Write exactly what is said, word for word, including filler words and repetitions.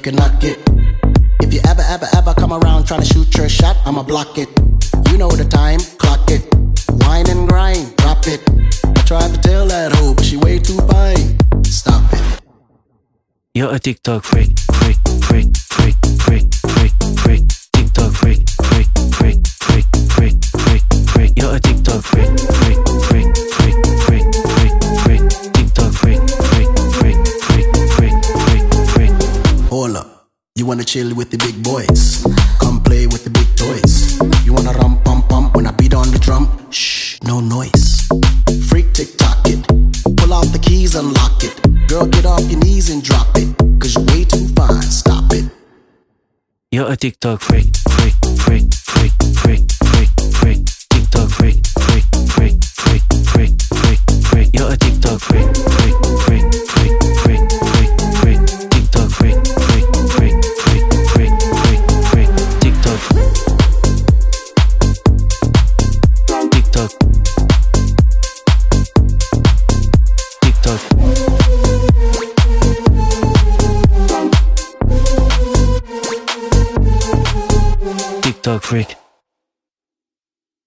can knock it. If you ever, ever, ever come around trying to shoot your shot, I'ma block it. You know the time, clock it. Wine and grind, drop it. I tried to tell that hoe, but she way too fine. Stop it. You're a TikTok freak, freak, freak, freak, freak, freak, freak. TikTok freak, freak, freak, freak, freak, freak, freak. You're a TikTok freak, freak, freak, freak, freak, freak, freak. TikTok freak, freak, freak, freak, freak, freak, freak. Hold up, you wanna chill with the big boys? Come play with the big toys. You wanna rum pum pum when I beat on the drum? Shh, no noise. Freak TikTok it, pull out the keys, unlock it. Girl, get off your knees and drop it, cause you're way too fine, stop it. You're a TikTok freak, freak, freak, freak, freak, freak, freak. TikTok freak, freak, freak, freak, freak, freak, freak. You're a TikTok freak, freak, freak, freak, freak, freak, freak. TikTok freak, freak, freak, freak, freak, freak, freak. TikTok. TikTok. TikTok. TikTok freak.